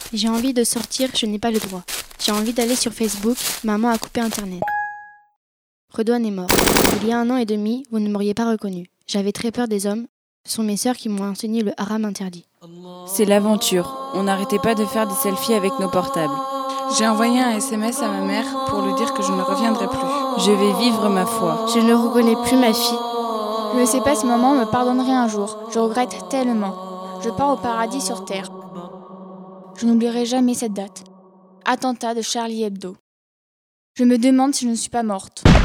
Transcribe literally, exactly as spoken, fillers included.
J'ai envie de sortir, je n'ai pas le droit. J'ai envie d'aller sur Facebook, maman a coupé Internet. Redouane est mort. Il y a un an et demi, vous ne m'auriez pas reconnu. J'avais très peur des hommes. Ce sont mes sœurs qui m'ont enseigné le haram interdit. C'est l'aventure. On n'arrêtait pas de faire des selfies avec nos portables. J'ai envoyé un S M S à ma mère pour lui dire que je ne reviendrai plus. Je vais vivre ma foi. Je ne reconnais plus ma fille. Je ne sais pas si maman me pardonnerait un jour. Je regrette tellement. Je pars au paradis sur terre. Je n'oublierai jamais cette date. Attentat de Charlie Hebdo. Je me demande si je ne suis pas morte.